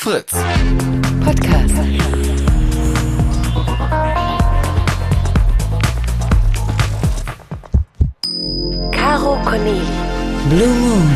Fritz. Podcast. Caro Corneli. Blue Moon.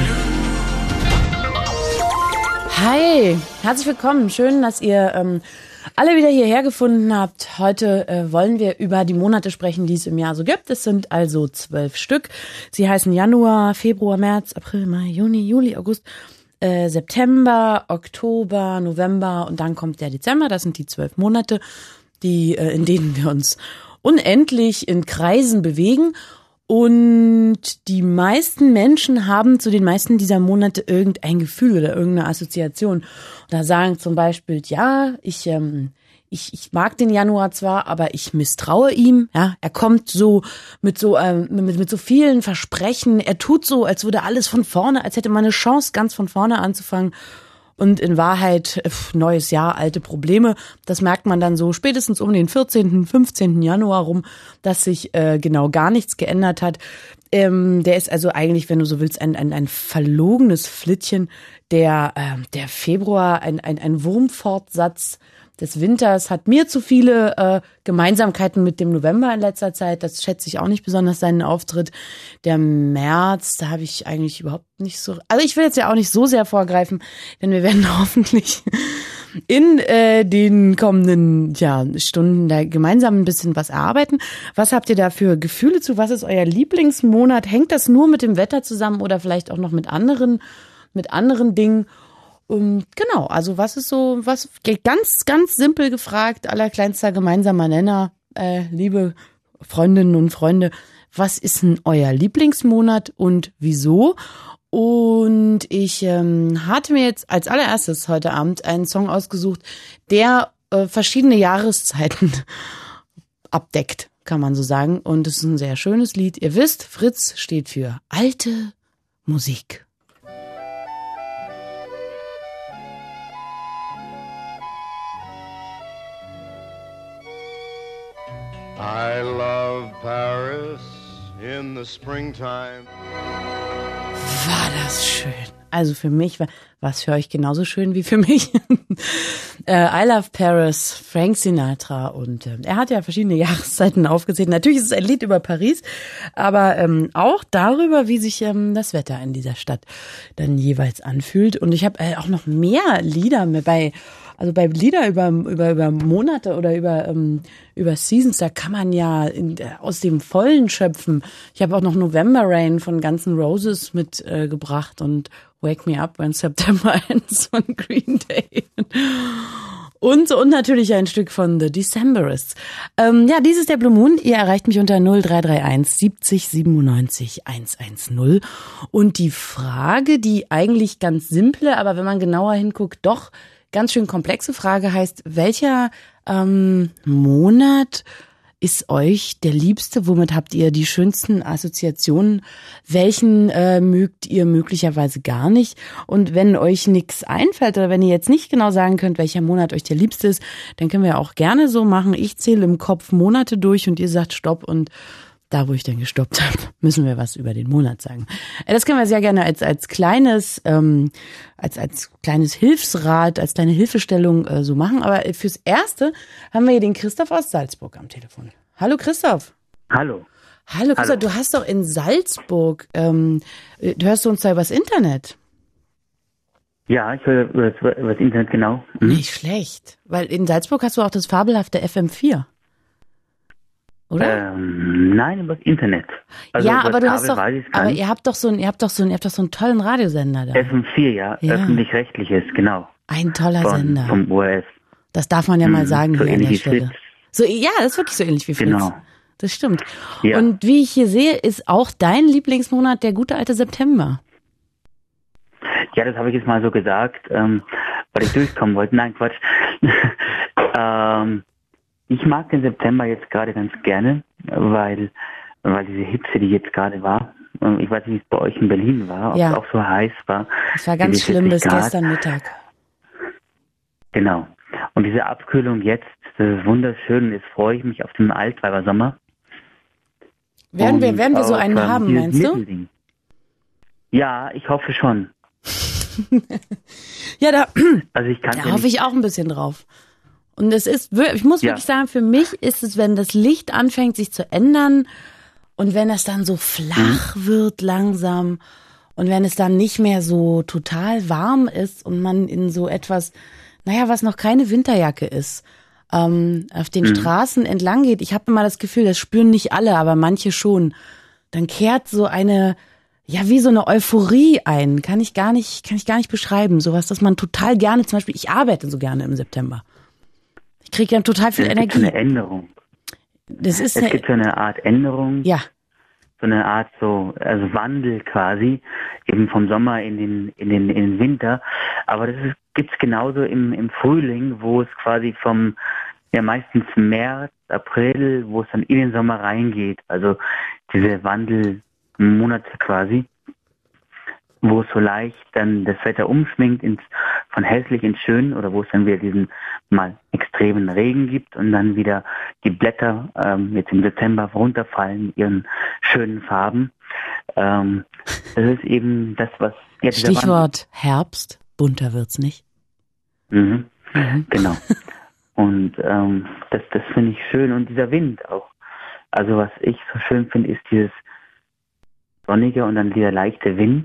Hi, herzlich willkommen. Schön, dass ihr alle wieder hierher gefunden habt. Heute wollen wir über die Monate sprechen, die es im Jahr so gibt. Es sind also 12 Stück. Sie heißen Januar, Februar, März, April, Mai, Juni, Juli, August, September, Oktober, November und dann kommt der Dezember. Das sind die 12 Monate, in denen wir uns unendlich in Kreisen bewegen. Und die meisten Menschen haben zu den meisten dieser Monate irgendein Gefühl oder irgendeine Assoziation. Da sagen zum Beispiel, ja, ich mag den Januar zwar, aber ich misstraue ihm. Ja, er kommt so mit so vielen Versprechen. Er tut so, als würde alles von vorne, als hätte man eine Chance, ganz von vorne anzufangen. Und in Wahrheit, neues Jahr, alte Probleme. Das merkt man dann so spätestens um den 14., 15. Januar rum, dass sich genau gar nichts geändert hat. Der ist also eigentlich, wenn du so willst, ein verlogenes Flittchen. Der Februar, ein Wurmfortsatz des Winters, hat mir zu viele Gemeinsamkeiten mit dem November in letzter Zeit. Das schätze ich auch nicht besonders, seinen Auftritt. Der März, da habe ich eigentlich überhaupt nicht so... Also ich will jetzt ja auch nicht so sehr vorgreifen, denn wir werden hoffentlich in den kommenden Stunden da gemeinsam ein bisschen was erarbeiten. Was habt ihr da für Gefühle zu? Was ist euer Lieblingsmonat? Hängt das nur mit dem Wetter zusammen oder vielleicht auch noch mit anderen Dingen? Genau, also was ganz, ganz simpel gefragt, allerkleinster gemeinsamer Nenner, liebe Freundinnen und Freunde, was ist denn euer Lieblingsmonat und wieso? Und ich hatte mir jetzt als allererstes heute Abend einen Song ausgesucht, der verschiedene Jahreszeiten abdeckt, kann man so sagen. Und es ist ein sehr schönes Lied. Ihr wisst, Fritz steht für alte Musik. I love Paris in the springtime. War das schön. Also für mich war es für euch genauso schön wie für mich. I Love Paris, Frank Sinatra. Und er hat ja verschiedene Jahreszeiten aufgezählt. Natürlich ist es ein Lied über Paris, aber auch darüber, wie sich das Wetter in dieser Stadt dann jeweils anfühlt. Und ich habe auch noch mehr Lieder bei Lieder über Monate oder über Seasons, da kann man ja aus dem Vollen schöpfen. Ich habe auch noch November Rain von Guns N' Roses mitgebracht und Wake Me Up When September Ends von Green Day. Und natürlich ein Stück von The Decemberists. Dies ist der Blue Moon. Ihr erreicht mich unter 0331 70 97 110. Und die Frage, die eigentlich ganz simple, aber wenn man genauer hinguckt, doch ganz schön komplexe Frage heißt, welcher Monat ist euch der liebste? Womit habt ihr die schönsten Assoziationen? Welchen mögt ihr möglicherweise gar nicht? Und wenn euch nichts einfällt oder wenn ihr jetzt nicht genau sagen könnt, welcher Monat euch der liebste ist, dann können wir auch gerne so machen. Ich zähle im Kopf Monate durch und ihr sagt Stopp und da, wo ich dann gestoppt habe, müssen wir was über den Monat sagen. Das können wir sehr gerne als kleines Hilfsrat, als kleine Hilfestellung so machen. Aber fürs Erste haben wir hier den Christoph aus Salzburg am Telefon. Hallo Christoph. Hallo. Hallo Christoph, du hast doch in Salzburg, hörst du uns da übers Internet? Ja, ich höre über das Internet, genau. Nicht schlecht, weil in Salzburg hast du auch das fabelhafte FM4. Oder? Nein, über das Internet. Also ja, aber du hast doch, aber ihr habt doch so einen tollen Radiosender da. FM4, ja. Öffentlich-rechtliches, genau. Ein toller Sender. Vom ORF. Das darf man ja mal sagen so hier an der ähnlich wie Stelle. Fritz. So, ja, das ist wirklich so ähnlich wie Fritz. Genau. Das stimmt. Ja. Und wie ich hier sehe, ist auch dein Lieblingsmonat der gute alte September. Ja, das habe ich jetzt mal so gesagt, weil ich durchkommen wollte. Nein, Quatsch. Ich mag den September jetzt gerade ganz gerne, weil diese Hitze, die jetzt gerade war, ich weiß nicht, wie es bei euch in Berlin war, ob es auch so heiß war. Es war ganz schlimm bis Grad. Gestern Mittag. Genau. Und diese Abkühlung jetzt, das ist wunderschön. Jetzt freue ich mich auf den Altweibersommer. Werden wir so einen haben, meinst du? Ja, ich hoffe schon. Ja, da da hoffe ich auch ein bisschen drauf. Und es ist, ich muss wirklich sagen, für mich ist es, wenn das Licht anfängt, sich zu ändern und wenn es dann so flach wird langsam und wenn es dann nicht mehr so total warm ist und man in so etwas, was noch keine Winterjacke ist, auf den Straßen entlang geht. Ich habe immer das Gefühl, das spüren nicht alle, aber manche schon. Dann kehrt so eine, wie so eine Euphorie ein. Kann ich gar nicht beschreiben. Sowas, dass man total gerne, zum Beispiel, ich arbeite so gerne im September. Ich kriege dann total viel Energie. Es gibt so eine Änderung. Es gibt so eine Art Änderung. Ja. So eine Art also Wandel quasi, eben vom Sommer in den Winter. Aber das gibt's genauso im Frühling, wo es quasi vom, meistens März, April, wo es dann in den Sommer reingeht. Also diese Wandelmonate quasi, wo es so leicht dann das Wetter umschwingt von hässlich ins Schön oder wo es dann wieder diesen mal extremen Regen gibt und dann wieder die Blätter jetzt im Dezember runterfallen mit ihren schönen Farben. Das ist eben das, was... Stichwort Herbst, bunter wird's nicht. Genau. Und das finde ich schön und dieser Wind auch. Also was ich so schön finde, ist dieses sonnige und dann dieser leichte Wind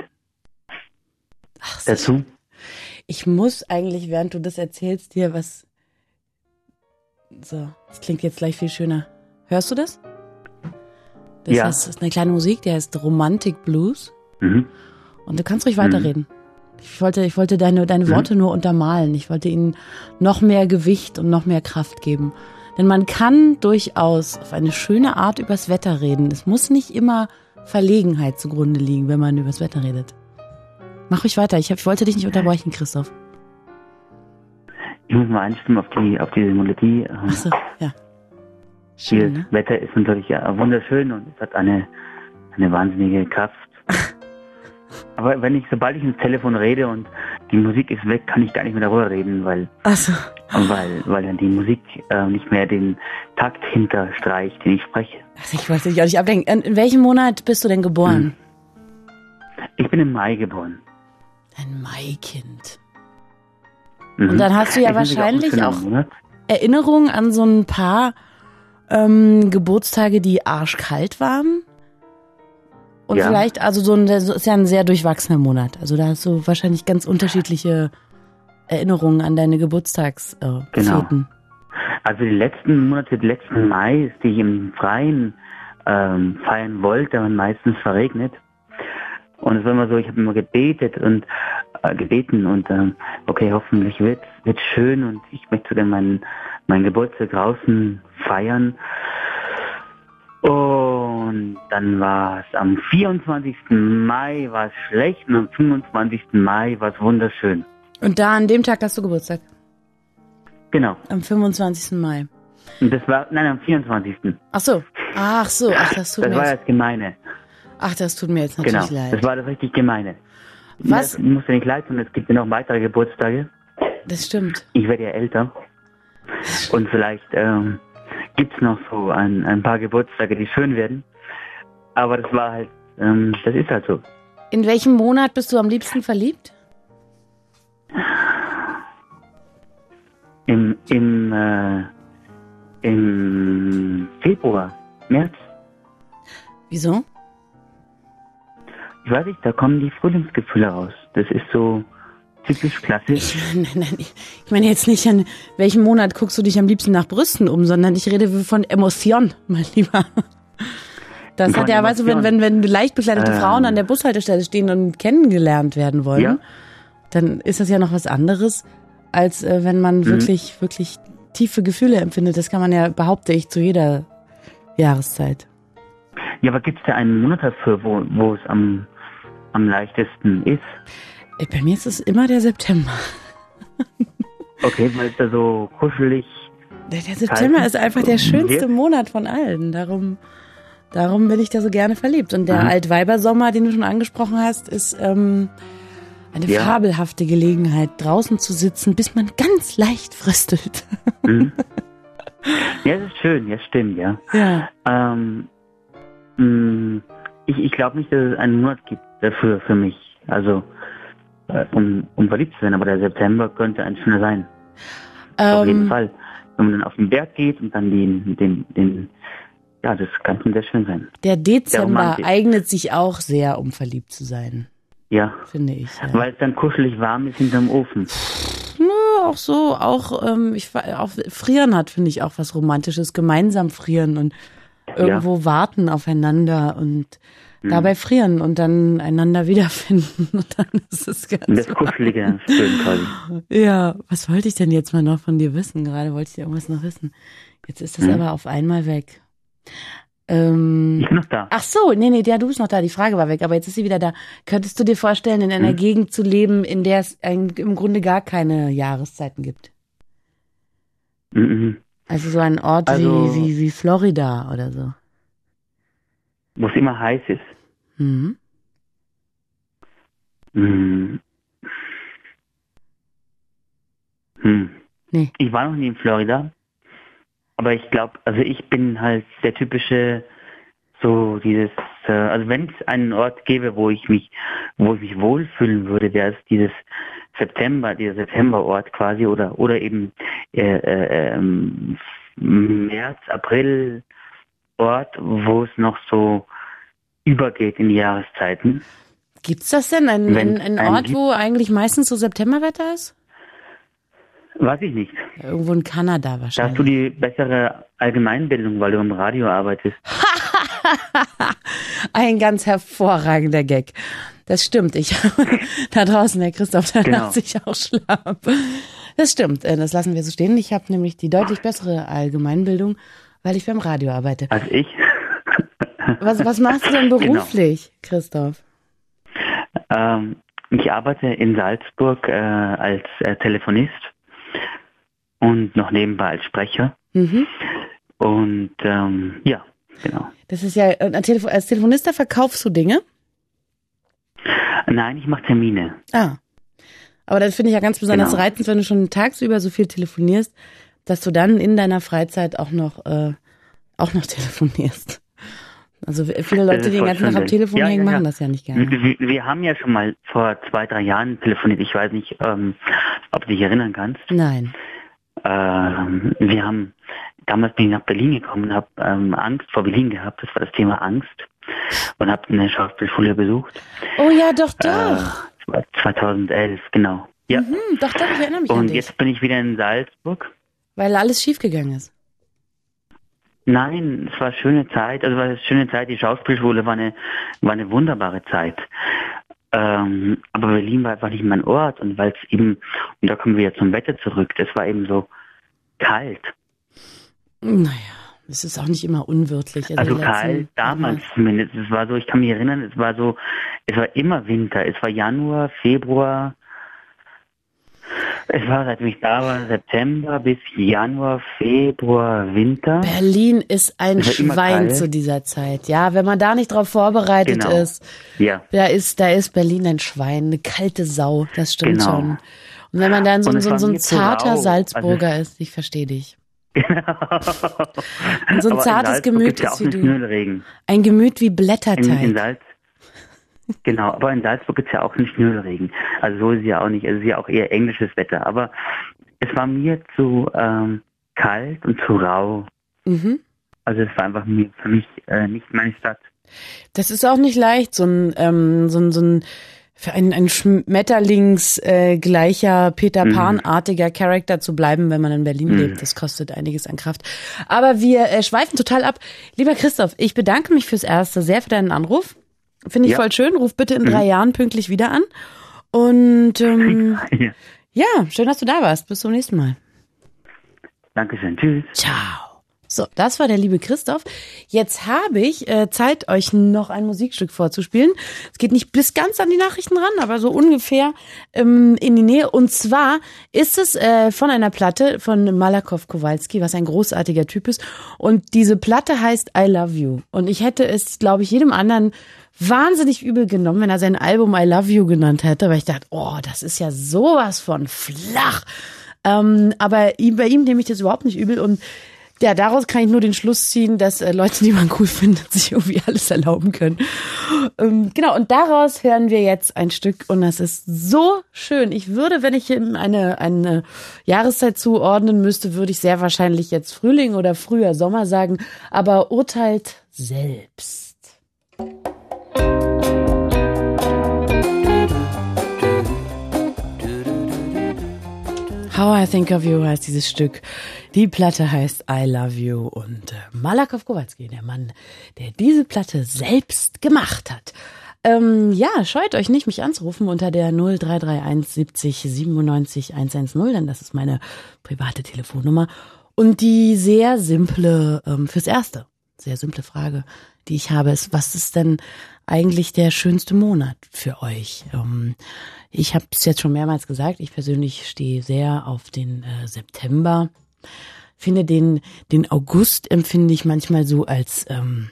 dazu. Ich muss eigentlich, während du das erzählst, dir was... So, das klingt jetzt gleich viel schöner. Hörst du das? Das ist eine kleine Musik, die heißt Romantic Blues. Und du kannst ruhig weiterreden. Ich wollte deine Worte nur untermalen. Ich wollte ihnen noch mehr Gewicht und noch mehr Kraft geben. Denn man kann durchaus auf eine schöne Art übers Wetter reden. Es muss nicht immer Verlegenheit zugrunde liegen, wenn man übers Wetter redet. Mach ruhig weiter. Ich wollte dich nicht unterbrechen, Christoph. Ich muss mal einstimmen auf diese Melodie. Ach so, ja. Schön, Dieses Wetter ist natürlich wunderschön und es hat eine wahnsinnige Kraft. Aber sobald ich ins Telefon rede und die Musik ist weg, kann ich gar nicht mehr darüber reden, weil dann die Musik nicht mehr den Takt hinterstreicht, den ich spreche. Also ich wollte dich auch nicht ablenken. In welchem Monat bist du denn geboren? Ich bin im Mai geboren. Ein Maikind. Und dann hast du ja wahrscheinlich auch Erinnerungen an so ein paar Geburtstage, die arschkalt waren. Und vielleicht, also das ist ja ein sehr durchwachsener Monat. Also da hast du wahrscheinlich ganz unterschiedliche Erinnerungen an deine Geburtstagsfeten. Genau. Also die letzten Mai, die ich im Freien feiern wollte, waren meistens verregnet. Und es war immer so, ich habe immer gebeten und okay, hoffentlich wird's schön und ich möchte dann meinen Geburtstag draußen feiern. Und dann war es am 24. Mai war es schlecht und am 25. Mai war es wunderschön. Und an dem Tag hast du Geburtstag? Genau. Am 25. Mai. Und das war, am 24. Ach so, das tut mir Das war das Gemeine. Ach, das tut mir jetzt natürlich leid. Das war das richtig Gemeine. Was? Das muss dir nicht leid tun, es gibt ja noch weitere Geburtstage. Das stimmt. Ich werde ja älter. Und vielleicht gibt's noch so ein paar Geburtstage, die schön werden. Aber das war halt, das ist halt so. In welchem Monat bist du am liebsten verliebt? Im Februar, März. Wieso? Ich weiß nicht, da kommen die Frühlingsgefühle raus. Das ist so typisch klassisch. Nein, ich meine jetzt nicht, an welchem Monat guckst du dich am liebsten nach Brüsten um, sondern ich rede von Emotion, mein Lieber. Das hat ja, weißt du, wenn leicht bekleidete Frauen an der Bushaltestelle stehen und kennengelernt werden wollen, dann ist das ja noch was anderes, als wenn man wirklich, wirklich tiefe Gefühle empfindet. Das kann man ja, behaupte ich, zu jeder Jahreszeit. Ja, aber gibt es da einen Monat dafür, wo es am leichtesten ist? Bei mir ist es immer der September. Okay, weil es da so kuschelig... Der September ist einfach der schönste Monat von allen. Darum bin ich da so gerne verliebt. Und der Altweibersommer, den du schon angesprochen hast, ist eine fabelhafte Gelegenheit, draußen zu sitzen, bis man ganz leicht fröstelt. Ja, das ist schön, ja, stimmt, ja. Ich glaube nicht, dass es einen Monat gibt dafür für mich. Also um verliebt zu sein, aber der September könnte ein schöner sein. Auf jeden Fall. Wenn man dann auf den Berg geht und dann ja, das kann schon sehr schön sein. Der Dezember eignet sich auch sehr, um verliebt zu sein. Ja. Finde ich. Ja. Weil es dann kuschelig warm ist hinterm Ofen. Ja, auch so, auch Frieren hat, finde ich, auch was Romantisches. Gemeinsam frieren und irgendwo warten aufeinander und dabei frieren und dann einander wiederfinden. Und dann ist es ganz das Kuschelige schön quasi. Ja, was wollte ich denn jetzt mal noch von dir wissen? Gerade wollte ich irgendwas noch wissen. Jetzt ist das aber auf einmal weg. Ich bin noch da. Ach so, nee, du bist noch da. Die Frage war weg, aber jetzt ist sie wieder da. Könntest du dir vorstellen, in einer Gegend zu leben, in der es im Grunde gar keine Jahreszeiten gibt? Also so ein Ort wie Florida oder so. Wo es immer heiß ist. Nee. Ich war noch nie in Florida, aber ich glaube, also ich bin halt der typische, so dieses, also wenn es einen Ort gäbe, wo ich mich wohlfühlen würde, wäre es dieser Septemberort quasi oder eben März, April Ort, wo es noch so übergeht in die Jahreszeiten. Gibt's das denn? Ein Ort, wo eigentlich meistens so Septemberwetter ist? Weiß ich nicht. Irgendwo in Kanada wahrscheinlich. Da hast du die bessere Allgemeinbildung, weil du im Radio arbeitest. Ein ganz hervorragender Gag. Das stimmt. Da draußen, der Christoph, der lacht sich auch schlapp. Das stimmt. Das lassen wir so stehen. Ich habe nämlich die deutlich bessere Allgemeinbildung, weil ich beim Radio arbeite. Als ich? Was machst du denn beruflich, Christoph? Ich arbeite in Salzburg als Telefonist und noch nebenbei als Sprecher. Und ja, genau. Das ist ja, als Telefonist, da verkaufst du Dinge? Nein, ich mache Termine. Aber das finde ich ja ganz besonders reizend, wenn du schon tagsüber so viel telefonierst, dass du dann in deiner Freizeit auch noch telefonierst. Also viele Leute, die den ganzen Tag am Telefon hängen, machen das ja nicht gerne. Wir haben ja schon mal vor 2-3 Jahren telefoniert. Ich weiß nicht, ob du dich erinnern kannst. Nein. Damals bin ich nach Berlin gekommen und habe Angst vor Berlin gehabt. Das war das Thema Angst. Und habe eine Schauspielschule besucht. Oh ja, doch. 2011, genau. Ja. Doch, ich erinnere mich an Und dich. jetzt bin ich wieder in Salzburg. Weil alles schiefgegangen ist. Nein, es war eine schöne Zeit. Also war eine schöne Zeit. Die Schauspielschule war eine wunderbare Zeit. Aber Berlin war einfach nicht mein Ort. Und weil es eben, und da kommen wir ja zum Wetter zurück, es war eben so kalt. Naja, es ist auch nicht immer unwirtlich. Also kalt, damals zumindest. Es war so, ich kann mich erinnern, es war immer Winter. Es war Januar, Februar. Es war, seitdem ich da war, September bis Januar, Februar, Winter. Berlin ist ein Schwein zu dieser Zeit. Ja, wenn man da nicht drauf vorbereitet ist, da ist Berlin ein Schwein, eine kalte Sau, das stimmt schon. Und wenn man dann so ein zarter Salzburger ist, ich verstehe dich. Und so ein zartes Gemüt ist wie du. Ein Gemüt wie Blätterteig. Genau, aber in Salzburg gibt es ja auch einen Schnürregen. Also so ist es ja auch nicht. Also es ist ja auch eher englisches Wetter. Aber es war mir zu kalt und zu rau. Also es war einfach für mich nicht meine Stadt. Das ist auch nicht leicht, so ein für ein Schmetterlings gleicher Peter Pan-artiger Charakter zu bleiben, wenn man in Berlin lebt. Das kostet einiges an Kraft. Aber wir schweifen total ab. Lieber Christoph, ich bedanke mich fürs Erste sehr für deinen Anruf. Finde ich voll schön. Ruf bitte in 3 Jahren pünktlich wieder an. Und ja, schön, dass du da warst. Bis zum nächsten Mal. Dankeschön. Tschüss. Ciao. So, das war der liebe Christoph. Jetzt habe ich Zeit, euch noch ein Musikstück vorzuspielen. Es geht nicht bis ganz an die Nachrichten ran, aber so ungefähr in die Nähe. Und zwar ist es von einer Platte von Malakoff Kowalski, was ein großartiger Typ ist. Und diese Platte heißt I Love You. Und ich hätte es, glaube ich, jedem anderen wahnsinnig übel genommen, wenn er sein Album I Love You genannt hätte, weil ich dachte, oh, das ist ja sowas von flach. Aber bei ihm nehme ich das überhaupt nicht übel. Und Ja, daraus kann ich nur den Schluss ziehen, dass Leute, die man cool findet, sich irgendwie alles erlauben können. Genau, und daraus hören wir jetzt ein Stück und das ist so schön. Ich würde, wenn ich ihm eine Jahreszeit zuordnen müsste, würde ich sehr wahrscheinlich jetzt Frühling oder früher Sommer sagen, aber urteilt selbst. How I Think of You heißt dieses Stück. Die Platte heißt I Love You und Malakow Kowalski, der Mann, der diese Platte selbst gemacht hat. Ja, scheut euch nicht, mich anzurufen unter der 0331 70 97 110, denn das ist meine private Telefonnummer. Und die sehr simple, fürs Erste, sehr simple Frage, die ich habe, ist, was ist denn eigentlich der schönste Monat für euch? Ich habe es jetzt schon mehrmals gesagt, ich persönlich stehe sehr auf den September. Finde den August empfinde ich manchmal so als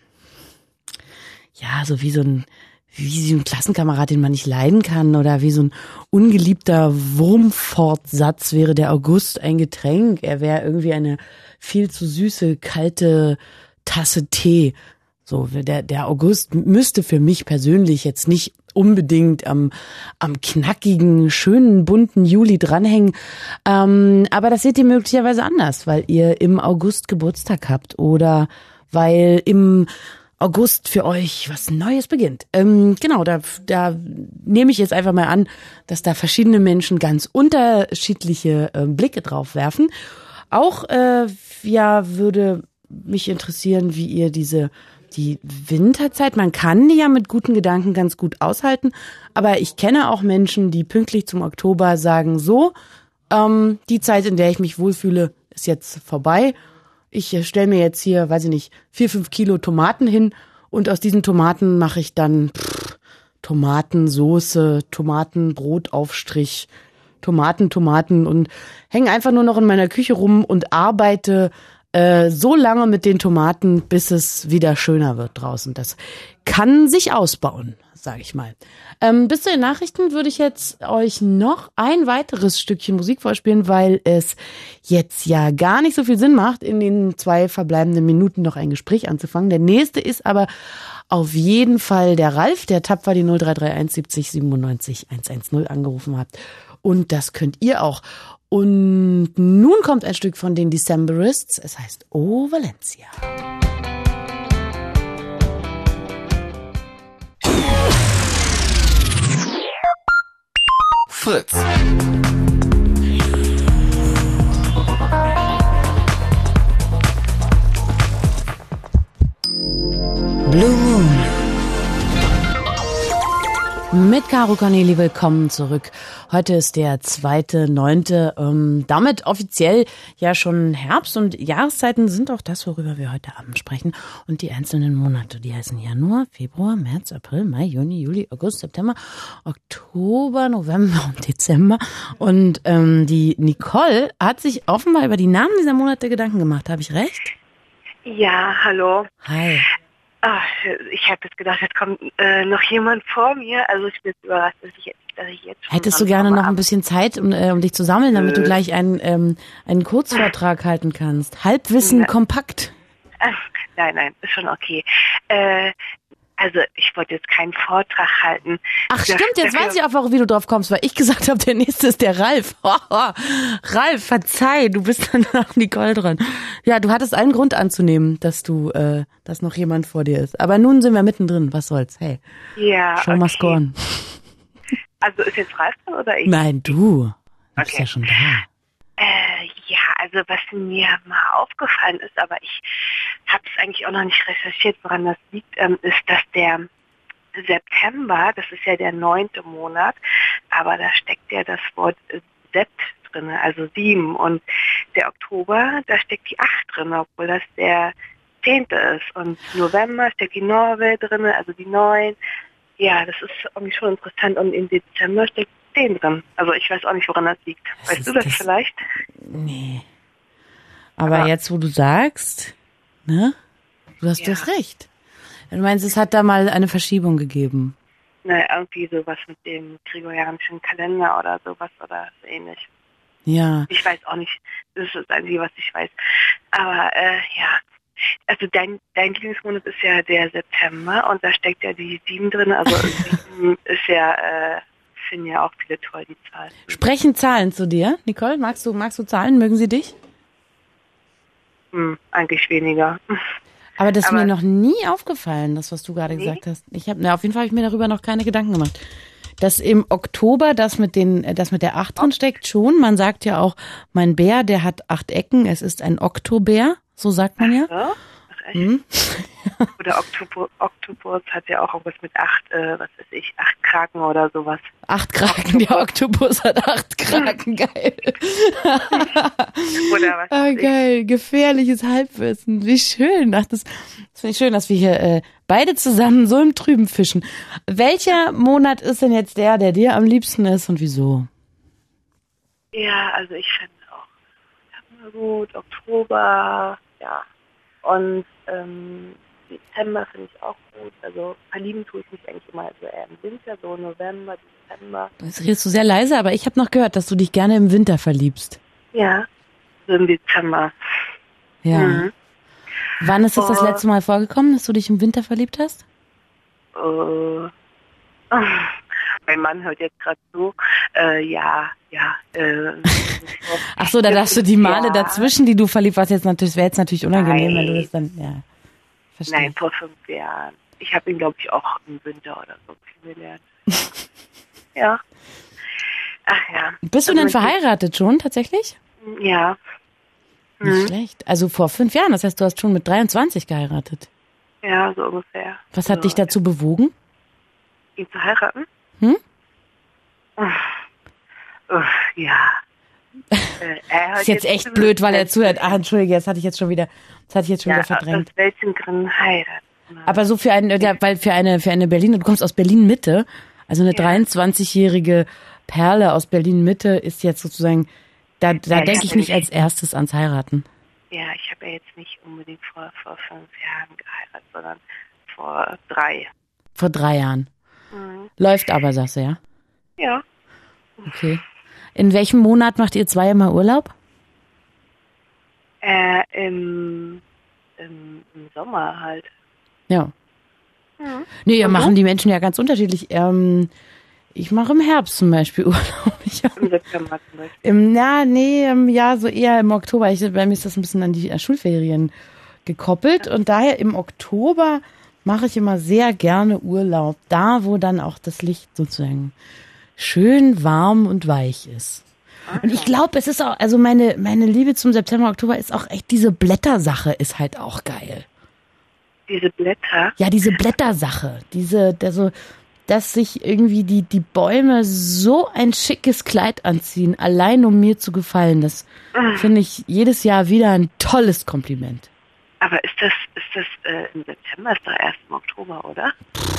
so wie so ein Klassenkamerad, den man nicht leiden kann, oder wie so ein ungeliebter Wurmfortsatz wäre der August ein Getränk. Er wäre irgendwie eine viel zu süße, kalte Tasse Tee. So, der August müsste für mich persönlich jetzt nicht unbedingt am knackigen, schönen, bunten Juli dranhängen. Aber das seht ihr möglicherweise anders, weil ihr im August Geburtstag habt oder weil im August für euch was Neues beginnt. Genau, da nehme ich jetzt einfach mal an, dass da verschiedene Menschen ganz unterschiedliche Blicke drauf werfen. Auch würde mich interessieren, wie ihr die Winterzeit, man kann die ja mit guten Gedanken ganz gut aushalten, aber ich kenne auch Menschen, die pünktlich zum Oktober sagen, so, die Zeit, in der ich mich wohlfühle, ist jetzt vorbei. Ich stelle mir jetzt hier, 4-5 Kilo Tomaten hin und aus diesen Tomaten mache ich dann Tomatensoße, Tomatenbrotaufstrich, Tomaten und hänge einfach nur noch in meiner Küche rum und arbeite so lange mit den Tomaten, bis es wieder schöner wird draußen. Das kann sich ausbauen, sage ich mal. Bis zu den Nachrichten würde ich jetzt euch noch ein weiteres Stückchen Musik vorspielen, weil es jetzt ja gar nicht so viel Sinn macht, in den 2 verbleibenden Minuten noch ein Gespräch anzufangen. Der nächste ist aber auf jeden Fall der Ralf, der tapfer die 0331 70 97 110 angerufen hat. Und das könnt ihr auch. Und nun kommt ein Stück von den Decemberists. Es heißt O Valencia. Fritz. Blue Moon. Mit Caro Corneli, willkommen zurück. Heute ist der 2.9. Damit offiziell ja schon Herbst und Jahreszeiten sind auch das, worüber wir heute Abend sprechen. Und die einzelnen Monate, die heißen Januar, Februar, März, April, Mai, Juni, Juli, August, September, Oktober, November und Dezember. Und die Nicole hat sich offenbar über die Namen dieser Monate Gedanken gemacht. Habe ich recht? Ja, hallo. Hi. Ach, ich habe jetzt gedacht, jetzt kommt noch jemand vor mir. Also ich bin jetzt überrascht, dass ich jetzt schon Hättest du gerne noch ein bisschen Zeit, um dich zu sammeln, damit du gleich einen Kurzvortrag halten kannst? Halbwissen kompakt. Nein, ist schon okay. Also ich wollte jetzt keinen Vortrag halten. Ach stimmt, jetzt weiß ich auch, wie du drauf kommst, weil ich gesagt habe, der nächste ist der Ralf. Ralf, verzeih, du bist dann nach Nicole dran. Ja, du hattest einen Grund anzunehmen, dass noch jemand vor dir ist. Aber nun sind wir mittendrin, was soll's, hey. Ja, Show must go on. Also ist jetzt Ralf dran oder ich? Nein, du bist ja schon da. Ja, also was mir mal aufgefallen ist, aber ich habe es eigentlich auch noch nicht recherchiert, woran das liegt, ist, dass der September, das ist ja der 9. Monat, aber da steckt ja das Wort Sept drin, also 7. Und der Oktober, da steckt die 8 drin, obwohl das der 10. ist. Und November steckt die Norwe drin, also die 9. Ja, das ist irgendwie schon interessant. Und im Dezember steckt 10 drin. Also ich weiß auch nicht, woran das liegt. Weißt du das vielleicht? Nee. Aber jetzt, wo du sagst, ne? Du hast recht. Du meinst, es hat da mal eine Verschiebung gegeben. Ne, irgendwie sowas mit dem gregorianischen Kalender oder sowas oder so ähnlich. Ja. Ich weiß auch nicht. Das ist das Einzige, was ich weiß. Aber ja, also dein Lieblingsmonat ist ja der September und da steckt ja die 7 drin. Also 7 ist ja, finden ja auch viele toll, die Zahlen. Sprechen Zahlen zu dir? Nicole, magst du Zahlen? Mögen sie dich? Eigentlich weniger. Aber das ist mir noch nie aufgefallen, das, was du gerade gesagt hast. Auf jeden Fall habe ich mir darüber noch keine Gedanken gemacht. Dass im Oktober das mit der 8 drin steckt, schon. Man sagt ja auch, mein Bär, der hat 8 Ecken, es ist ein Oktobär, so sagt man ja. Ach, echt? Oder Oktopus hat ja auch irgendwas mit 8, 8 Kraken oder sowas. 8 Kraken, der Oktopus hat 8 Kraken, geil. Oder was? Ah, geil, gefährliches Halbwissen, wie schön. Ach, das finde ich schön, dass wir hier beide zusammen so im Trüben fischen. Welcher Monat ist denn jetzt der dir am liebsten ist und wieso? Ja, also ich finde auch gut, Oktober, ja. Und Dezember finde ich auch gut. Also verlieben tue ich mich eigentlich immer so eher im Winter, so November, Dezember. Jetzt redest du sehr leise, aber ich habe noch gehört, dass du dich gerne im Winter verliebst. Ja, so im Dezember. Ja. Mhm. Wann ist das letzte Mal vorgekommen, dass du dich im Winter verliebt hast? Mein Mann hört jetzt gerade so, Ach so, da darfst du die Male dazwischen, die du verliebt warst, wäre jetzt natürlich unangenehm, wenn du das dann, ja. Verstehe. Nein, vor 5 Jahren. Ich habe ihn, glaube ich, auch im Winter oder so kennengelernt. Ja. Ach ja. Bist du denn verheiratet schon, tatsächlich? Ja. Nicht schlecht. Also vor 5 Jahren, das heißt, du hast schon mit 23 geheiratet. Ja, so ungefähr. Was hat dich dazu bewogen? Ihn zu heiraten? Ja. Ist jetzt echt blöd, weil er zuhört. Ach, entschuldige, das hatte ich jetzt schon wieder verdrängt. Aus welchen Gründen heiraten? Aber so für eine Berliner, du kommst aus Berlin-Mitte, also eine 23-jährige Perle aus Berlin-Mitte ist jetzt sozusagen, da denke ich nicht als erstes ans Heiraten. Ja, ich habe ja jetzt nicht unbedingt vor 5 Jahren geheiratet, sondern vor 3. Vor 3 Jahren. Läuft aber, sagst du, ja? Ja. Okay. In welchem Monat macht ihr 2 immer Urlaub? Im Sommer halt. Ja. Nee, machen die Menschen ja ganz unterschiedlich. Ich mache im Herbst zum Beispiel Urlaub. Im September zum Beispiel. So eher im Oktober. Bei mir ist das ein bisschen an die Schulferien gekoppelt und daher im Oktober mache ich immer sehr gerne Urlaub. Da, wo dann auch das Licht sozusagen schön warm und weich ist. Und ich glaube, es ist auch, also meine Liebe zum September, Oktober ist auch echt, diese Blättersache ist halt auch geil. Diese Blätter? Ja, diese Blättersache. Dass sich irgendwie die Bäume so ein schickes Kleid anziehen, allein um mir zu gefallen. Das finde ich jedes Jahr wieder ein tolles Kompliment. Aber ist das im September, ist doch erst im Oktober, oder?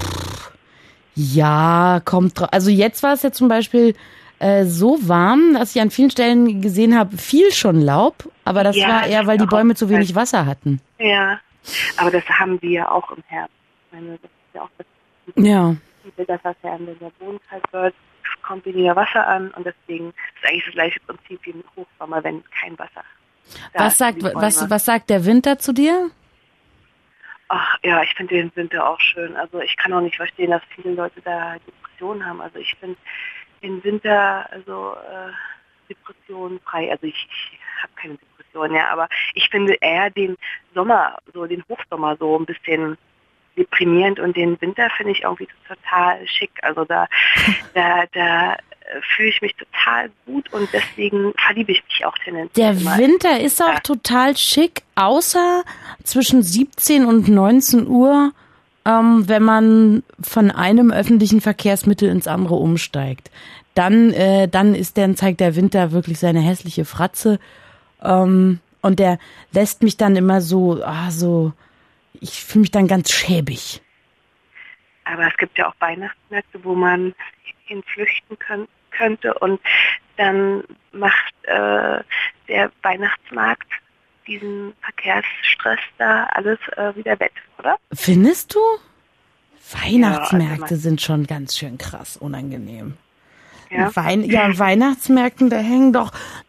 Ja, kommt drauf. Also jetzt war es ja zum Beispiel so warm, dass ich an vielen Stellen gesehen habe, fiel schon Laub, aber das war eher, weil die Bäume zu wenig Wasser hatten. Ja, aber das haben die ja auch im Herbst. Ich meine, das ist ja auch das. Ja. Das heißt ja, wenn der Boden kalt wird, kommt weniger Wasser an und deswegen ist eigentlich das gleiche Prinzip wie im Hochsommer, wenn kein Wasser. Was sagt der Winter zu dir? Ach ja, ich finde den Winter auch schön. Also ich kann auch nicht verstehen, dass viele Leute da Depressionen haben. Also ich finde den Winter depressionenfrei. Also ich habe keine Depression, ja, aber ich finde eher den Sommer, so den Hochsommer so ein bisschen deprimierend und den Winter finde ich irgendwie total schick. Also da fühle ich mich total gut und deswegen verliebe ich mich auch tendenziell. Der Winter ist auch total schick, außer zwischen 17 und 19 Uhr, wenn man von einem öffentlichen Verkehrsmittel ins andere umsteigt. Dann zeigt der Winter wirklich seine hässliche Fratze und der lässt mich dann immer ich fühle mich dann ganz schäbig. Aber es gibt ja auch Weihnachtsmärkte, wo man hinflüchten könnte und dann macht der Weihnachtsmarkt diesen Verkehrsstress da alles wieder wett, oder? Findest du? Weihnachtsmärkte sind schon ganz schön krass unangenehm. Ja? In Weihnachtsmärkten, da hängen doch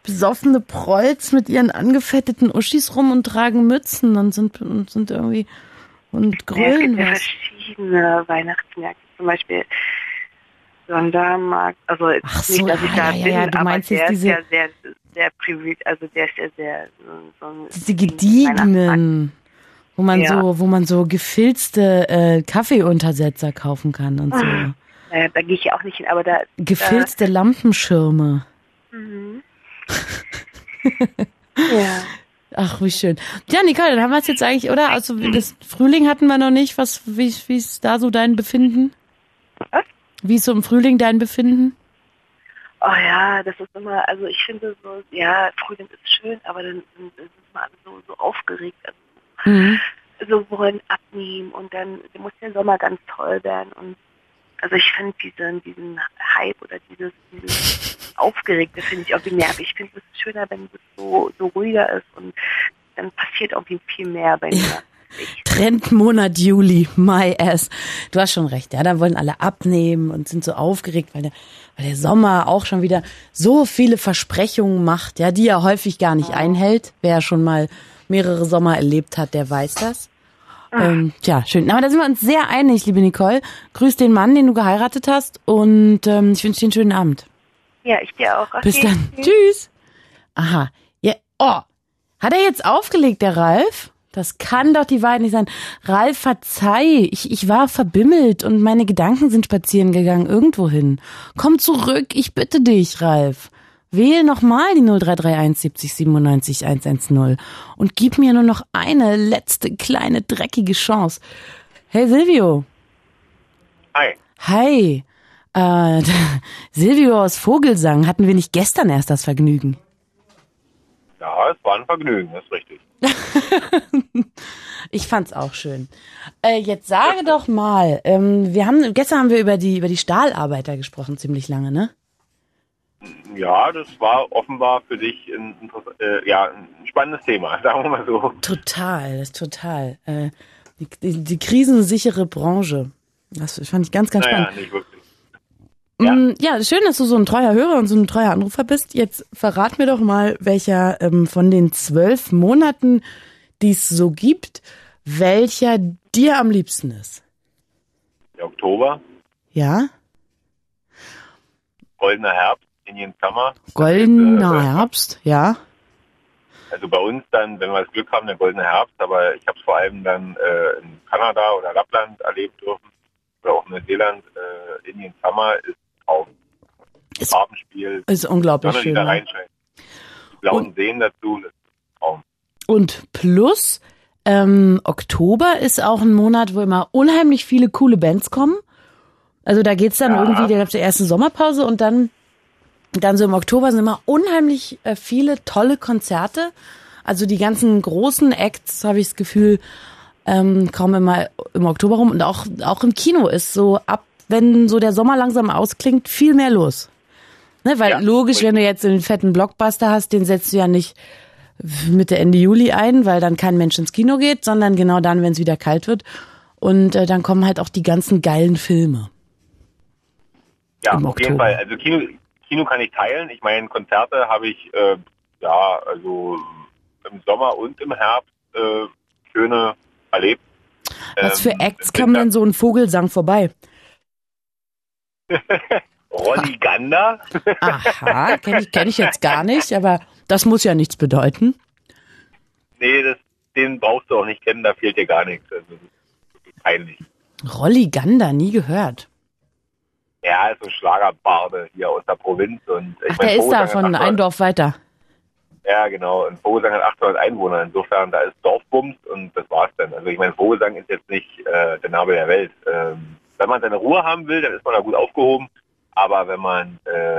besoffene Prolls mit ihren angefetteten Uschis rum und tragen Mützen und sind irgendwie und grölen ja, was. Verschiedene Weihnachtsmärkte, zum Beispiel Sondermarkt, also Ach so, nicht, dass ich da bin, ja, du meinst aber jetzt der diese, ist ja sehr privat, also der ist ja sehr so ein diese gediegenen, wo man so gefilzte Kaffeeuntersetzer kaufen kann und so. Naja, da gehe ich ja auch nicht hin, aber da... Gefilzte Lampenschirme. Mhm. Ja. Ach, wie schön. Ja, Nicole, dann haben wir es jetzt eigentlich, oder? Also das Frühling hatten wir noch nicht. Wie ist da so dein Befinden? Was? Wie ist so im Frühling dein Befinden? Oh ja, das ist immer, also ich finde so, ja, Frühling ist schön, aber dann ist man alle so aufgeregt. Also, so wollen abnehmen und dann muss der Sommer ganz toll werden. Und also ich finde diesen Hype oder dieses Aufgeregte finde ich irgendwie nervig. Ich finde es schöner, wenn es so ruhiger ist und dann passiert irgendwie viel mehr bei mir. Trendmonat Juli, my ass. Du hast schon recht, ja, da wollen alle abnehmen und sind so aufgeregt, weil der Sommer auch schon wieder so viele Versprechungen macht, ja, die er häufig gar nicht einhält. Wer schon mal mehrere Sommer erlebt hat, der weiß das. Tja, schön. Aber da sind wir uns sehr einig, liebe Nicole. Grüß den Mann, den du geheiratet hast und ich wünsche dir einen schönen Abend. Ja, ich dir auch. Okay. Bis dann. Tschüss. Aha. Ja, oh. Hat er jetzt aufgelegt, der Ralf? Das kann doch die Wahrheit nicht sein. Ralf, verzeih. Ich war verbimmelt und meine Gedanken sind spazieren gegangen irgendwohin. Komm zurück, ich bitte dich, Ralf. Wähl nochmal die 0331 70 97 110 und gib mir nur noch eine letzte kleine dreckige Chance. Hey Silvio. Hi. Hi. Silvio aus Vogelsang, hatten wir nicht gestern erst das Vergnügen? Ja, es war ein Vergnügen, das ist richtig. Ich fand's auch schön. Jetzt sage doch mal, gestern haben wir über die Stahlarbeiter gesprochen, ziemlich lange, ne? Ja, das war offenbar für dich ein spannendes Thema, sagen wir mal so. Total. Die krisensichere Branche. Das fand ich ganz, ganz spannend. Naja, nicht wirklich. Ja, schön, dass du so ein treuer Hörer und so ein treuer Anrufer bist. Jetzt verrat mir doch mal, welcher von den 12 Monaten, die es so gibt, welcher dir am liebsten ist. Der Oktober. Ja? Goldener Herbst, Indian Summer. Goldener Herbst, ja. Also bei uns dann, wenn wir das Glück haben, der goldene Herbst, aber ich habe es vor allem dann in Kanada oder Lappland erleben dürfen oder auch in Neuseeland. Indian Summer ist auch Farbenspiel. Ist unglaublich Sonne, schön. die da reinscheint. Die blauen Seen dazu, das ist ein Traum. Und plus, Oktober ist auch ein Monat, wo immer unheimlich viele coole Bands kommen. Also da geht's dann irgendwie, da gab's die erste Sommerpause und dann so im Oktober sind immer unheimlich viele tolle Konzerte. Also die ganzen großen Acts, habe ich das Gefühl, kommen immer im Oktober rum. Und auch im Kino ist so wenn so der Sommer langsam ausklingt, viel mehr los. Ne, weil logisch, wenn du jetzt einen fetten Blockbuster hast, den setzt du ja nicht Mitte, Ende Juli ein, weil dann kein Mensch ins Kino geht, sondern genau dann, wenn es wieder kalt wird. Und dann kommen halt auch die ganzen geilen Filme. Ja, auf jeden Fall. Also Kino kann ich teilen. Ich meine, Konzerte habe ich also im Sommer und im Herbst schöne erlebt. Was für Acts kommen denn so ein Vogelsang vorbei? Rolli Gander. Aha, kenn ich jetzt gar nicht, aber das muss ja nichts bedeuten. Nee, den brauchst du auch nicht kennen, da fehlt dir gar nichts. Also, das ist wirklich peinlich. Rolli Gander, nie gehört. Ja, ist so ein Schlagerbarde hier aus der Provinz. Und der ist da von ein Dorf weiter. Ja, genau. Und Vogelsang hat 800 Einwohner. Insofern, da ist Dorfbums und das war's dann. Also ich meine, Vogelsang ist jetzt nicht der Nabel der Welt. Wenn man seine Ruhe haben will, dann ist man da gut aufgehoben. Aber wenn man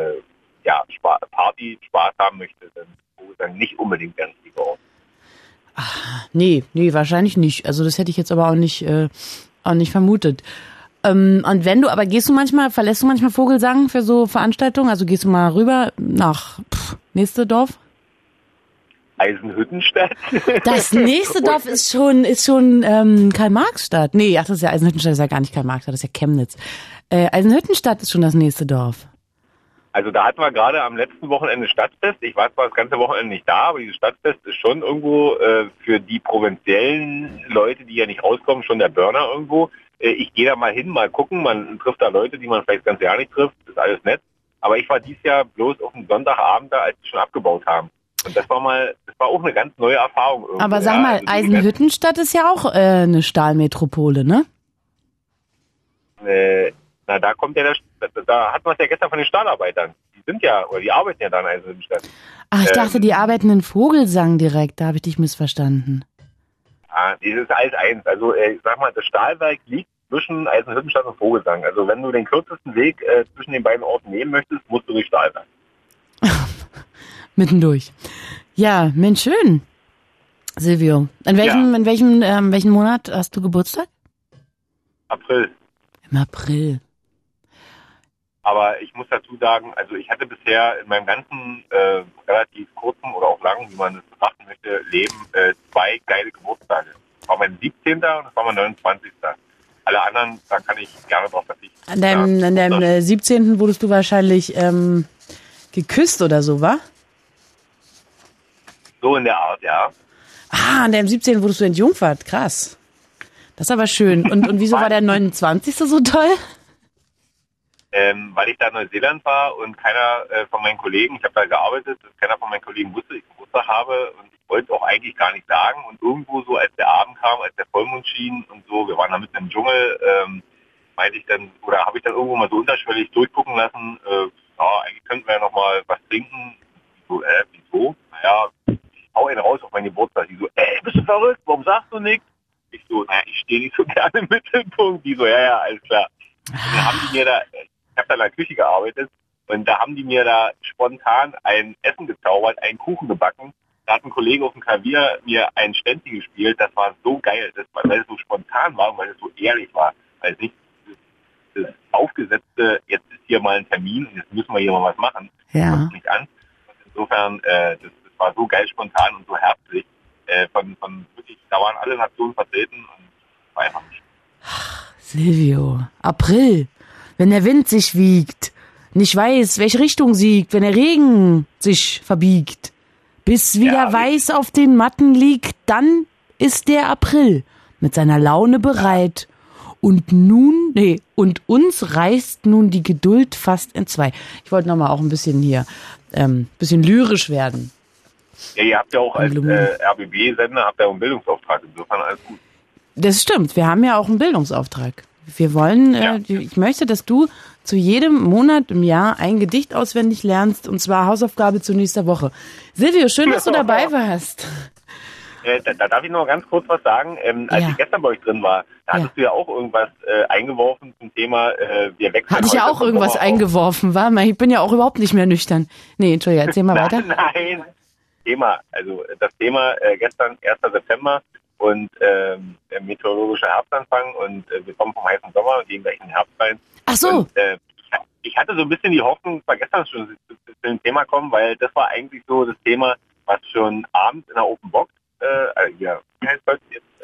Spaß haben möchte, dann ist Vogelsang nicht unbedingt der richtige Ort. Ach, nee, wahrscheinlich nicht. Also das hätte ich jetzt aber auch nicht vermutet. Und verlässt du manchmal Vogelsang für so Veranstaltungen? Also gehst du mal rüber nach nächste Dorf? Eisenhüttenstadt. Das nächste Dorf ist schon Karl-Marx-Stadt. Nee, das ist ja Eisenhüttenstadt, ist ja gar nicht Karl-Marx-Stadt, das ist ja Chemnitz. Eisenhüttenstadt ist schon das nächste Dorf. Also da hatten wir gerade am letzten Wochenende Stadtfest. Ich war zwar das ganze Wochenende nicht da, aber dieses Stadtfest ist schon irgendwo für die provinziellen Leute, die ja nicht rauskommen, schon der Burner irgendwo. Ich gehe da mal hin, mal gucken. Man trifft da Leute, die man vielleicht das ganze Jahr nicht trifft. Ist alles nett. Aber ich war dieses Jahr bloß auf dem Sonntagabend da, als sie schon abgebaut haben. Und das war auch eine ganz neue Erfahrung irgendwo. Aber sag mal, also Eisenhüttenstadt ist ja auch eine Stahlmetropole, ne? Na, da kommt ja da hatten wir es ja gestern von den Stahlarbeitern. Die arbeiten ja da in Eisenhüttenstadt. Ach, ich dachte, die arbeiten in Vogelsang direkt. Da habe ich dich missverstanden. Das ist alles eins. Also, ich sag mal, das Stahlwerk liegt zwischen Eisenhüttenstadt und Vogelsang. Also, wenn du den kürzesten Weg zwischen den beiden Orten nehmen möchtest, musst du durch Stahlwerk. Mittendurch. Ja, Mensch, schön. Silvio, in welchem Monat hast du Geburtstag? April. Im April. Aber ich muss dazu sagen, also ich hatte bisher in meinem ganzen relativ kurzen oder auch langen, wie man es betrachten möchte, Leben 2 geile Geburtstage. Das war mein 17. und das war mein 29. Alle anderen, da kann ich gerne drauf verzichten. An deinem 17. wurdest du wahrscheinlich geküsst oder so, wa? So in der Art, ja. Ah, an deinem 17. wurdest du entjungfert. Krass. Das ist aber schön. Und wieso war der 29. so toll? Weil ich da in Neuseeland war und keiner von meinen Kollegen, ich habe da gearbeitet, keiner von meinen Kollegen wusste, dass ich Geburtstag habe und ich wollte es auch eigentlich gar nicht sagen. Und irgendwo so, als der Abend kam, als der Vollmond schien und so, wir waren da mitten im Dschungel, habe ich dann irgendwo mal so unterschwellig durchgucken lassen, eigentlich könnten wir ja noch mal was trinken. So, wieso? Naja, ich hau einen raus auf meinen Geburtstag. Die so, bist du verrückt? Warum sagst du nichts? Ich so, ich stehe nicht so gerne im Mittelpunkt. Die so, ja, alles klar. Und dann haben die mir da, ich habe da in der Küche gearbeitet und da haben die mir da spontan ein Essen gezaubert, einen Kuchen gebacken. Da hat ein Kollege auf dem Klavier mir ein Ständchen gespielt. Das war so geil, weil es so spontan war und weil es so ehrlich war. Weil es nicht das aufgesetzte, jetzt ist hier mal ein Termin und jetzt müssen wir hier mal was machen. Ja. Das kommt nicht an. Und insofern, das war so geil spontan und so herzlich. Von wirklich, da waren alle Nationen vertreten und war einfach nicht. Silvio, April, wenn der Wind sich wiegt, nicht weiß, welche Richtung siegt, wenn der Regen sich verbiegt, bis wieder weiß auf den Matten liegt, dann ist der April mit seiner Laune bereit. Und uns reißt nun die Geduld fast entzwei. Ich wollte nochmal auch ein bisschen hier, bisschen lyrisch werden. Ja, ihr habt ja auch als RBB-Sender habt ja auch einen Bildungsauftrag, insofern alles gut. Das stimmt, wir haben ja auch einen Bildungsauftrag. Wir wollen, ich möchte, dass du zu jedem Monat im Jahr ein Gedicht auswendig lernst, und zwar Hausaufgabe zur nächsten Woche. Silvio, schön, dass du dabei warst. Da darf ich noch ganz kurz was sagen. Als ich gestern bei euch drin war, da hattest du ja auch irgendwas eingeworfen zum Thema, wir wechseln. Hatte ich ja auch irgendwas eingeworfen, war? Ich bin ja auch überhaupt nicht mehr nüchtern. Nee, Entschuldigung, erzähl mal weiter. Nein, das Thema gestern, 1. September und meteorologischer Herbstanfang und wir kommen vom heißen Sommer und gehen gleich in den Herbst rein. Ach so. Und, ich hatte so ein bisschen die Hoffnung, es war gestern schon zu dem Thema kommen, weil das war eigentlich so das Thema, was schon abends in der Open Box, wie heißt das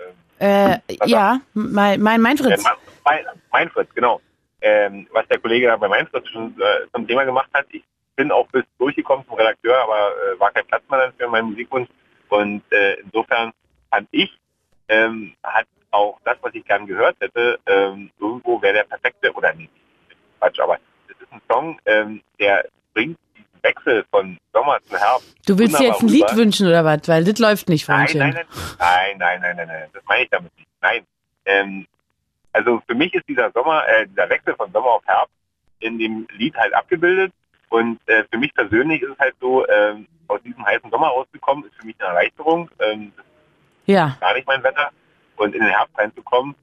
jetzt? Mein Fritz. Mein Fritz, genau. Was der Kollege da bei Mein Fritz schon zum Thema gemacht hat. Ich bin auch bis durchgekommen zum Redakteur, aber war kein Platz mehr dann für meinen Musikwunsch. Und insofern fand ich, hat auch das, was ich gern gehört hätte, irgendwo wäre der perfekte, oder nicht, Quatsch, aber das ist ein Song, der bringt diesen Wechsel von Sommer zu Herbst. Du willst dir jetzt ein Lied wünschen oder was? Weil das läuft nicht, Freundchen. Nein, das meine ich damit nicht. Nein, also für mich ist dieser Wechsel von Sommer auf Herbst in dem Lied halt abgebildet und für mich persönlich ist es halt so, aus diesem heißen Sommer rauszukommen, ist für mich eine Erleichterung. Das ist gar nicht mein Wetter. Und in den Herbst reinzukommen,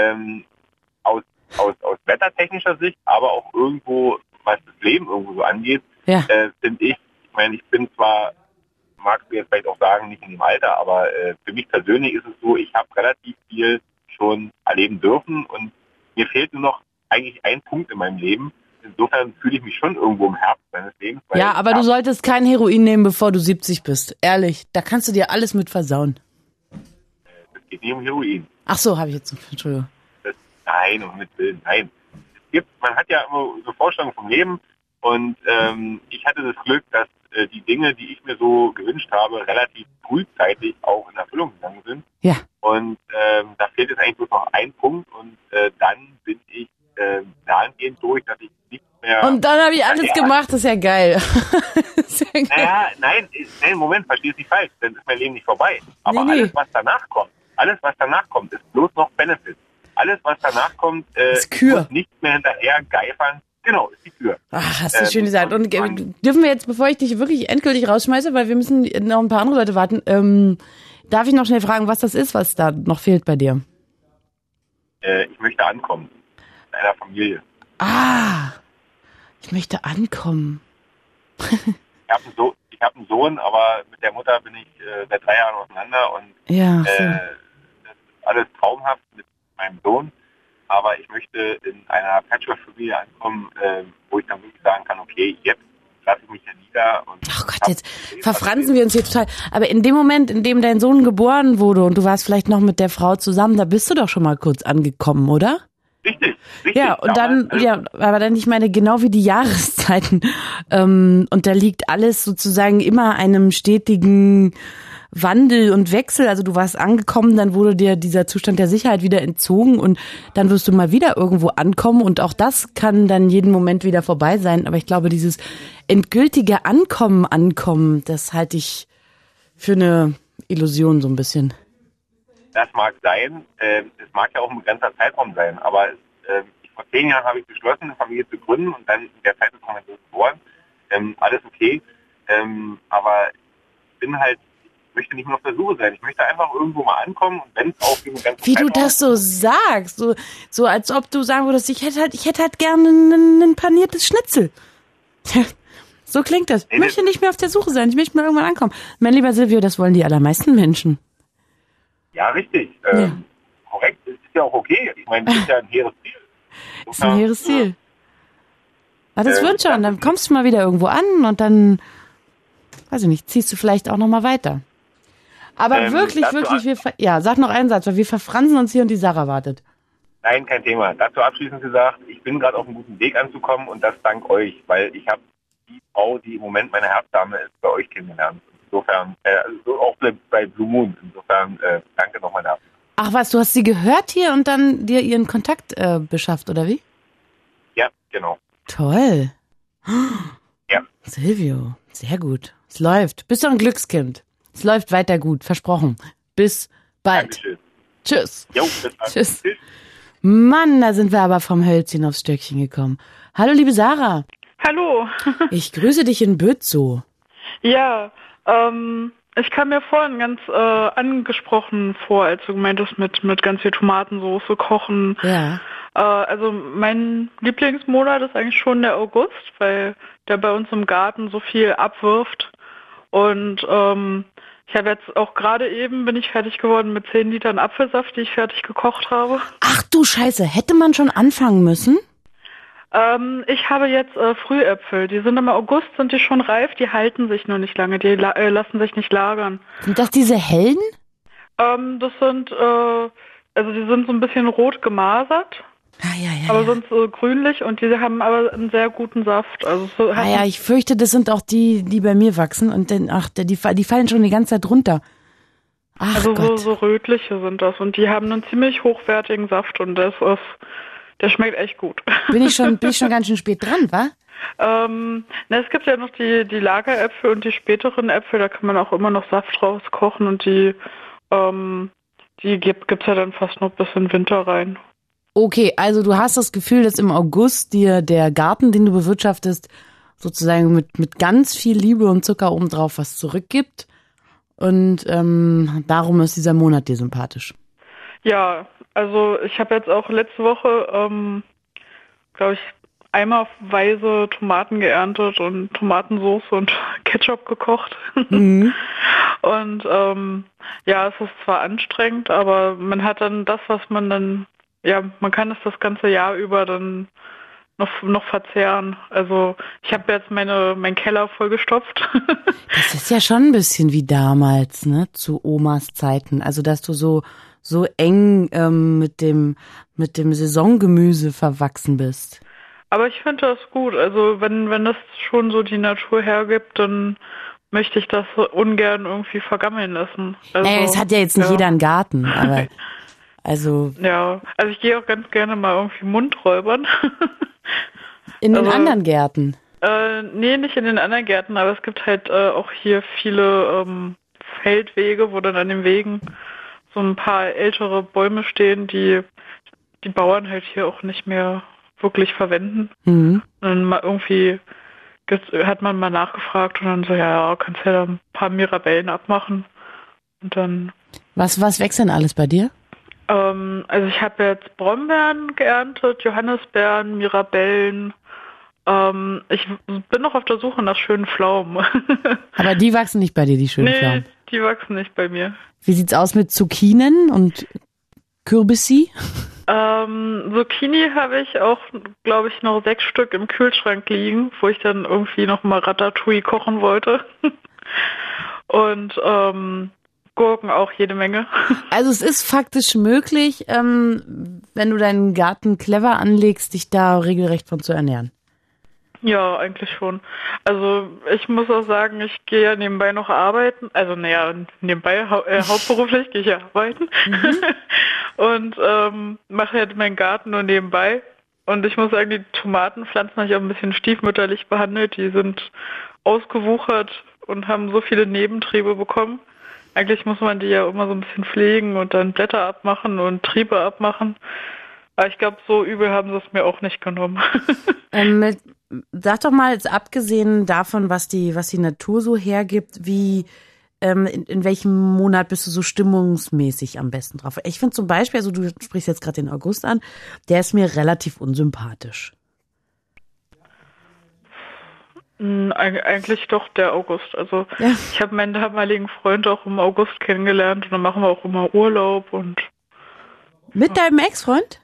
aus wettertechnischer Sicht, aber auch irgendwo, was das Leben irgendwo so angeht, finde ich meine, ich bin zwar, magst du jetzt vielleicht auch sagen, nicht in dem Alter, aber für mich persönlich ist es so, ich habe relativ viel schon erleben dürfen und mir fehlt nur noch eigentlich ein Punkt in meinem Leben. Insofern fühle ich mich schon irgendwo im Herbst meines Lebens. Ja, aber du solltest kein Heroin nehmen, bevor du 70 bist. Ehrlich, da kannst du dir alles mit versauen. Es geht nicht um Heroin. Ach so, habe ich jetzt, Entschuldigung. Nein, man hat ja immer so Vorstellungen vom Leben. Und ich hatte das Glück, dass die Dinge, die ich mir so gewünscht habe, relativ frühzeitig auch in Erfüllung gegangen sind. Ja. Und da fehlt jetzt eigentlich bloß noch ein Punkt und dann bin ich dahingehend durch, dass ich nicht mehr... Und dann habe ich alles gemacht, das ist ja geil. Sehr geil. Naja, nein, Moment, versteh es nicht falsch, dann ist mein Leben nicht vorbei. Aber Nee. alles, was danach kommt, ist bloß noch Benefit. Alles, was danach kommt, Ist Kür. muss nicht mehr hinterher geifern. Genau, ist die Kür. Ach, hast du schön gesagt. Und dürfen wir jetzt, bevor ich dich wirklich endgültig rausschmeiße, weil wir müssen noch ein paar andere Leute warten, darf ich noch schnell fragen, was das ist, was da noch fehlt bei dir? Ich möchte ankommen. In einer Familie. Ich möchte ankommen. Ich habe einen Sohn, aber mit der Mutter bin ich seit 3 Jahren auseinander und Ja, so. das ist alles traumhaft mit meinem Sohn. Aber ich möchte in einer Patchwork-Familie ankommen, wo ich dann wirklich sagen kann, okay, jetzt lasse ich mich hier nieder. Und Oh Gott, jetzt verfransen wir uns hier total. Aber in dem Moment, in dem dein Sohn geboren wurde und du warst vielleicht noch mit der Frau zusammen, da bist du doch schon mal kurz angekommen, oder? Richtig. Ja, und dann, aber dann, ich meine, genau wie die Jahreszeiten. Und da liegt alles sozusagen immer einem stetigen Wandel und Wechsel. Also du warst angekommen, dann wurde dir dieser Zustand der Sicherheit wieder entzogen und dann wirst du mal wieder irgendwo ankommen und auch das kann dann jeden Moment wieder vorbei sein. Aber ich glaube, dieses endgültige Ankommen, das halte ich für eine Illusion so ein bisschen. Das mag sein. Es mag ja auch ein begrenzter Zeitraum sein. Aber vor 10 Jahren habe ich beschlossen, eine Familie zu gründen und dann in der Zeit ist mein Sohn geboren. Alles okay. Aber ich bin halt, ich möchte nicht nur auf der Suche sein. Ich möchte einfach irgendwo mal ankommen und wenn es auch für einen ganzen Wie du Zeitraum das so sagst, so als ob du sagen würdest, ich hätte halt gerne ein paniertes Schnitzel. So klingt das. Ich möchte nicht mehr auf der Suche sein, ich möchte mal irgendwann ankommen. Mein lieber Silvio, das wollen die allermeisten Menschen. Ja, richtig. Ja. Korrekt, das ist ja auch okay. Ich meine, das ist ja ein hehres Ziel. Das ist ein hehres Ziel. Aber das wird schon, dann kommst du mal wieder irgendwo an und dann, weiß ich nicht, ziehst du vielleicht auch noch mal weiter. Aber wirklich, ja, sag noch einen Satz, weil wir verfransen uns hier und die Sarah wartet. Nein, kein Thema. Dazu abschließend gesagt, ich bin gerade auf einem guten Weg anzukommen und das dank euch, weil ich habe die Frau, die im Moment meine Herzdame ist, bei euch kennengelernt. Insofern, also auch bei Blue Moon. Insofern, danke nochmal dafür. Ach was, du hast sie gehört hier und dann dir ihren Kontakt beschafft, oder wie? Ja, genau. Toll. Ja. Silvio, sehr gut. Es läuft. Bist doch ein Glückskind. Es läuft weiter gut, versprochen. Bis bald. Dankeschön. Tschüss. Jo, bis dann. Tschüss. Mann, da sind wir aber vom Hölzchen aufs Stöckchen gekommen. Hallo, liebe Sarah. Hallo. Ich grüße dich in Bützow. Ja, ich kam mir vorhin ganz angesprochen vor, als du meintest mit ganz viel Tomatensauce kochen. Ja. Also mein Lieblingsmonat ist eigentlich schon der August, weil der bei uns im Garten so viel abwirft. Und ich habe jetzt auch gerade eben, bin ich fertig geworden mit 10 Litern Apfelsaft, die ich fertig gekocht habe. Ach du Scheiße, hätte man schon anfangen müssen? Ich habe jetzt Frühäpfel. Die sind im August, sind die schon reif, die halten sich nur nicht lange, die lassen sich nicht lagern. Sind das diese hellen? Das sind, also die sind so ein bisschen rot gemasert. Aber sonst so grünlich und die haben aber einen sehr guten Saft. Also so ich fürchte, das sind auch die bei mir wachsen und dann, die fallen schon die ganze Zeit runter. Ach also Gott. so rötliche sind das und die haben einen ziemlich hochwertigen Saft und der schmeckt echt gut. Bin ich schon ganz schön spät dran, wa? Es gibt ja noch die Lageräpfel und die späteren Äpfel, da kann man auch immer noch Saft rauskochen und die gibt's ja dann fast noch bis in den Winter rein. Okay, also du hast das Gefühl, dass im August dir der Garten, den du bewirtschaftest, sozusagen mit ganz viel Liebe und Zucker obendrauf was zurückgibt. Und darum ist dieser Monat dir sympathisch. Ja, also ich habe jetzt auch letzte Woche, glaube ich, eimerweise Tomaten geerntet und Tomatensauce und Ketchup gekocht. Mhm. Und es ist zwar anstrengend, aber man hat dann das, was man dann, man kann es das ganze Jahr über dann noch verzehren. Also ich habe jetzt meinen Keller vollgestopft. Das ist ja schon ein bisschen wie damals, ne, zu Omas Zeiten. Also dass du so eng mit dem Saisongemüse verwachsen bist. Aber ich finde das gut. Also wenn das schon so die Natur hergibt, dann möchte ich das so ungern irgendwie vergammeln lassen. Also, Es hat ja jetzt nicht jeder einen Garten, aber also... Ja, also ich gehe auch ganz gerne mal irgendwie Mundräubern. In den anderen Gärten? Nee, nicht in den anderen Gärten, aber es gibt halt auch hier viele Feldwege, wo dann an den Wegen so ein paar ältere Bäume stehen, die Bauern halt hier auch nicht mehr wirklich verwenden. Und dann mal irgendwie hat man mal nachgefragt und dann so, ja, kannst ja da ein paar Mirabellen abmachen. Und dann... Was wächst denn alles bei dir? Also ich habe jetzt Brombeeren geerntet, Johannisbeeren, Mirabellen. Ich bin noch auf der Suche nach schönen Pflaumen. Aber die wachsen nicht bei dir, die schönen Pflaumen? Nee, die wachsen nicht bei mir. Wie sieht's aus mit Zucchinen und Kürbissi? Zucchini habe ich auch, glaube ich, noch 6 Stück im Kühlschrank liegen, wo ich dann irgendwie noch mal Ratatouille kochen wollte. Und Gurken auch jede Menge. Also es ist faktisch möglich, wenn du deinen Garten clever anlegst, dich da regelrecht von zu ernähren. Ja, eigentlich schon. Also ich muss auch sagen, ich gehe ja nebenbei noch arbeiten. Also nebenbei, hauptberuflich gehe ich ja arbeiten. Und mache halt meinen Garten nur nebenbei. Und ich muss sagen, die Tomatenpflanzen habe ich auch ein bisschen stiefmütterlich behandelt. Die sind ausgewuchert und haben so viele Nebentriebe bekommen. Eigentlich muss man die ja immer so ein bisschen pflegen und dann Blätter abmachen und Triebe abmachen. Aber ich glaube, so übel haben sie es mir auch nicht genommen. Sag doch mal, jetzt abgesehen davon, was die Natur so hergibt, wie in welchem Monat bist du so stimmungsmäßig am besten drauf? Ich finde zum Beispiel, also du sprichst jetzt gerade den August an, der ist mir relativ unsympathisch. Eigentlich doch der August. Also Ich habe meinen damaligen Freund auch im August kennengelernt und dann machen wir auch immer Urlaub und... Mit deinem Ex-Freund?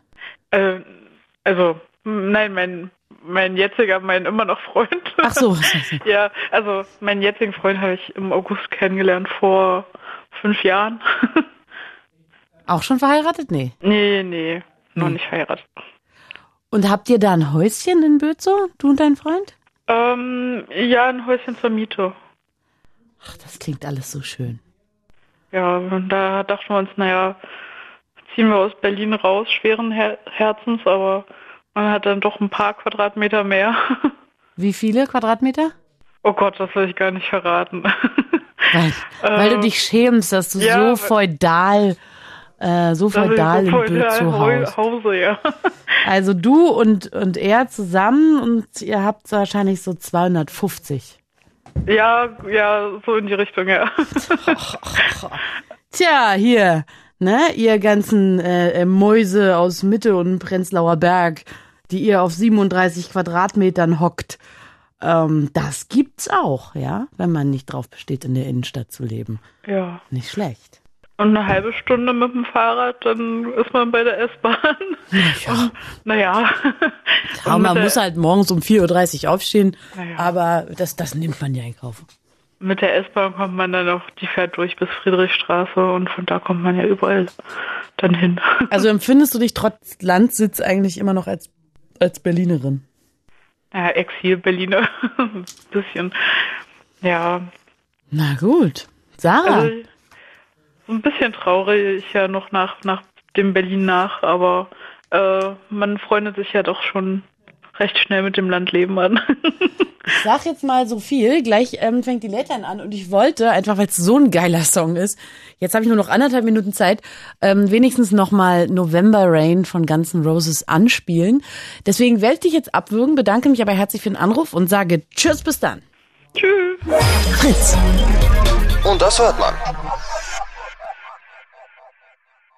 Nein, mein jetziger, mein immer noch Freund. Ach so. Ja, also meinen jetzigen Freund habe ich im August kennengelernt vor 5 Jahren. Auch schon verheiratet? Nee. Nee, noch nicht verheiratet. Und habt ihr da ein Häuschen in Bötzow, du und dein Freund? Ja, ein Häuschen zur Miete. Ach, das klingt alles so schön. Ja, und da dachten wir uns, ziehen wir aus Berlin raus, schweren Herzens, aber man hat dann doch ein paar Quadratmeter mehr. Wie viele Quadratmeter? Oh Gott, das will ich gar nicht verraten. Weil du dich schämst, dass du so feudal in Bötzow Hause, ja. Also du und er zusammen und ihr habt wahrscheinlich so 250. Ja, so in die Richtung, ja. Tja, hier, ne, ihr ganzen Mäuse aus Mitte und Prenzlauer Berg, die ihr auf 37 Quadratmetern hockt, das gibt's auch, ja, wenn man nicht drauf besteht, in der Innenstadt zu leben. Ja. Nicht schlecht. Und eine halbe Stunde mit dem Fahrrad, dann ist man bei der S-Bahn. Ja. Und man muss halt morgens um 4:30 Uhr aufstehen, aber das nimmt man ja in Kauf. Mit der S-Bahn kommt man dann noch, die fährt durch bis Friedrichstraße und von da kommt man ja überall dann hin. Also empfindest du dich trotz Landsitz eigentlich immer noch als Berlinerin? Ja, Exil-Berliner. Ein bisschen, ja. Na gut. Sarah? Also, ein bisschen traurig ich ja noch nach dem Berlin nach, aber man freundet sich ja doch schon recht schnell mit dem Landleben an. Ich sag jetzt mal so viel, gleich fängt die Late-Line an und ich wollte, einfach weil es so ein geiler Song ist, jetzt habe ich nur noch 1,5 Minuten Zeit, wenigstens nochmal November Rain von Guns N' Roses anspielen. Deswegen werde ich dich jetzt abwürgen, bedanke mich aber herzlich für den Anruf und sage Tschüss, bis dann. Tschüss. Fritz. Und das hört man.